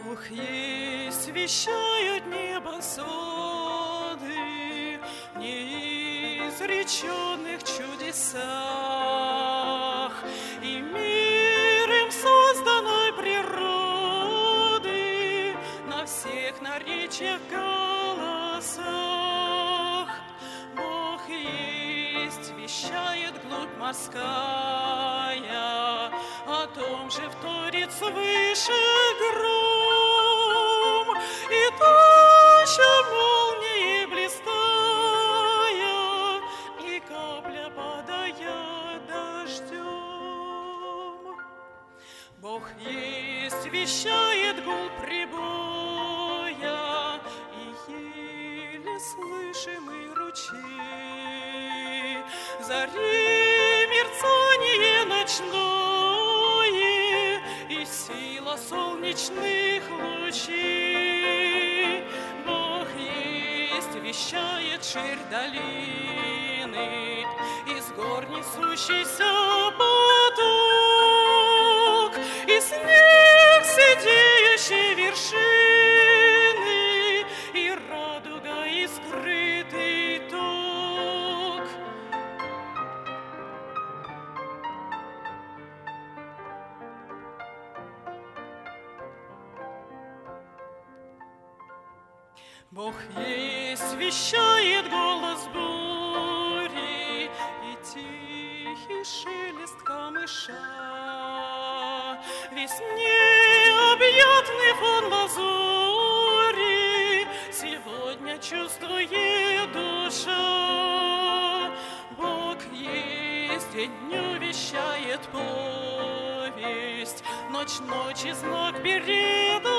Бог есть, вещают небо своды, неизреченных чудесах, и мир им созданной природы на всех наречиях голосах. Бог есть, вещает глубь морская, о том же вторит свыше гром, и туча молнии блистая, и капля падая дождем. Бог есть, вещает гул прибоя, и еле слышимый ручей, зари мерцание ночное и сила солнечных лучей. Бог есть, вещает ширь долины, из гор несущийся поток, и снег сидеющей вершины, и радуга, и скрытый ток. Бог есть, вещает голос бури и тихий шелест камыша, весь необъятный фон лазури сегодня чувствует душа. Бог есть, день дню вещает повесть, ночь ночи знак перед